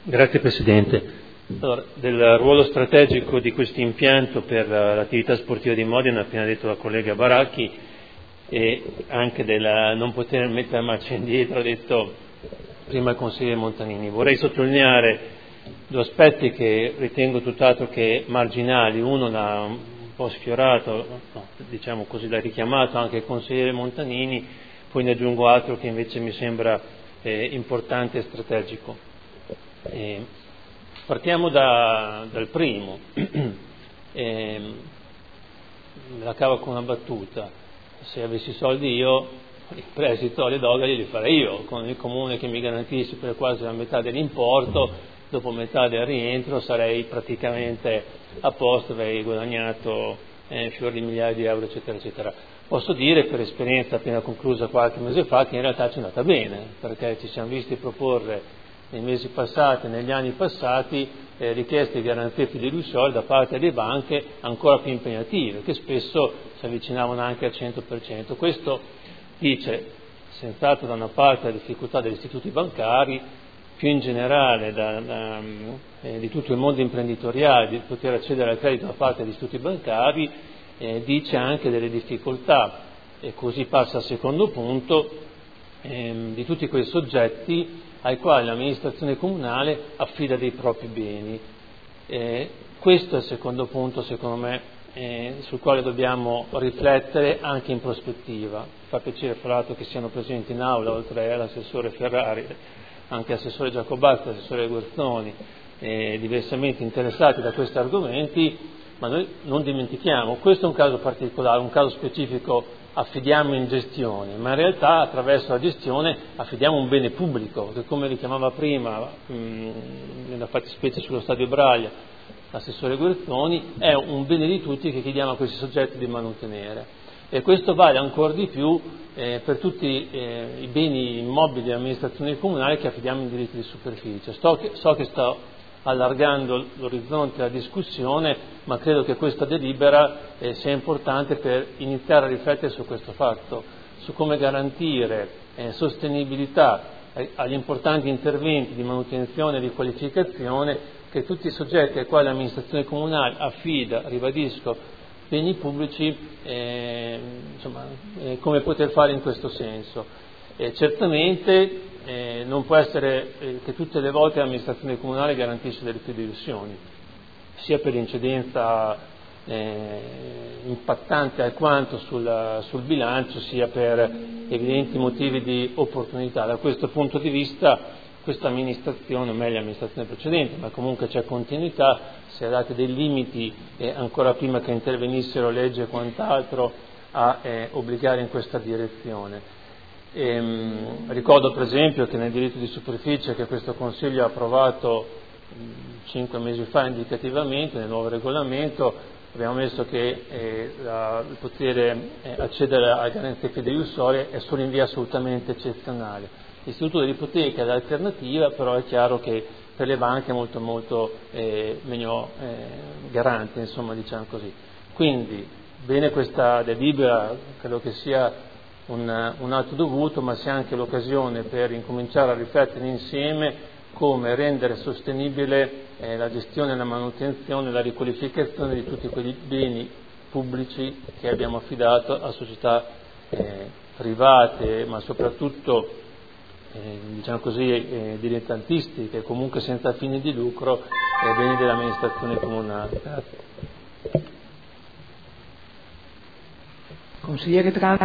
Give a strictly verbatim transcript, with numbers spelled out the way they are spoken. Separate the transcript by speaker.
Speaker 1: Grazie Presidente. Allora, del ruolo strategico di questo impianto per l'attività sportiva di Modena ha appena detto la collega Baracchi, e anche del non poter mettere marcia indietro ha detto prima il consigliere Montanini. Vorrei sottolineare due aspetti che ritengo tutt'altro che marginali. Uno l'ha un po' sfiorato, no, diciamo così, l'ha richiamato anche il consigliere Montanini, poi ne aggiungo altro che invece mi sembra eh, importante e strategico. Eh, partiamo da, dal primo. eh, la cavo con una battuta: se avessi soldi io, il prestito alle dogane li farei io, con il comune che mi garantisce per quasi la metà dell'importo, dopo metà del rientro sarei praticamente a posto, avrei guadagnato eh, fior di migliaia di euro, eccetera, eccetera. Posso dire per esperienza appena conclusa qualche mese fa che in realtà ci è andata bene, perché ci siamo visti proporre nei mesi passati, negli anni passati, eh, richieste di garanzie fiduciarie da parte delle banche ancora più impegnative, che spesso si avvicinavano anche al cento per cento. Questo dice senz'altro da una parte la difficoltà degli istituti bancari, più in generale da, da, eh, di tutto il mondo imprenditoriale di poter accedere al credito da parte degli istituti bancari, eh, dice anche delle difficoltà, e così passa al secondo punto, ehm, di tutti quei soggetti ai quali l'amministrazione comunale affida dei propri beni. Eh, questo è il secondo punto, secondo me, eh, sul quale dobbiamo riflettere anche in prospettiva. Fa piacere fra l'altro che siano presenti in aula, oltre all'assessore Ferrari, anche l'assessore Giacobazzi, l'assessore Guerzoni, eh, diversamente interessati da questi argomenti, ma noi non dimentichiamo, questo è un caso particolare, un caso specifico. Affidiamo in gestione, ma in realtà attraverso la gestione affidiamo un bene pubblico che, come richiamava prima mh, nella fattispecie sullo stadio Braglia l'assessore Guerzoni, è un bene di tutti che chiediamo a questi soggetti di mantenere, e questo vale ancora di più eh, per tutti eh, i beni immobili dell'amministrazione comunale che affidiamo in diritti di superficie. So che, so che sto allargando l'orizzonte della discussione, ma credo che questa delibera eh, sia importante per iniziare a riflettere su questo fatto, su come garantire eh, sostenibilità eh, agli importanti interventi di manutenzione e di qualificazione che tutti i soggetti ai quali l'amministrazione comunale affida, ribadisco, beni pubblici, eh, insomma, eh, come poter fare in questo senso. Eh, certamente eh, non può essere eh, che tutte le volte l'amministrazione comunale garantisce delle fiduciarie, sia per l'incidenza eh, impattante alquanto sul, sul bilancio, sia per evidenti motivi di opportunità. Da questo punto di vista questa amministrazione, o meglio l'amministrazione precedente, ma comunque c'è continuità, si è dati dei limiti eh, ancora prima che intervenissero legge e quant'altro a eh, obbligare in questa direzione. Ehm, ricordo per esempio che nel diritto di superficie che questo Consiglio ha approvato cinque mesi fa indicativamente nel nuovo regolamento abbiamo messo che eh, la, il potere eh, accedere a garanzie fideiussorie è solo in via assolutamente eccezionale. L'istituto dell'ipoteca è l'alternativa, però è chiaro che per le banche è molto molto eh, meno eh, garante, insomma, diciamo così. Quindi bene questa delibera, credo che sia Un, un atto dovuto, ma sia anche l'occasione per incominciare a riflettere insieme come rendere sostenibile eh, la gestione, la manutenzione, la riqualificazione di tutti quegli beni pubblici che abbiamo affidato a società eh, private, ma soprattutto eh, diciamo così eh, dilettantistiche, comunque senza fini di lucro, eh, beni dell'amministrazione comunale. Grazie.
Speaker 2: Consigliere Trana.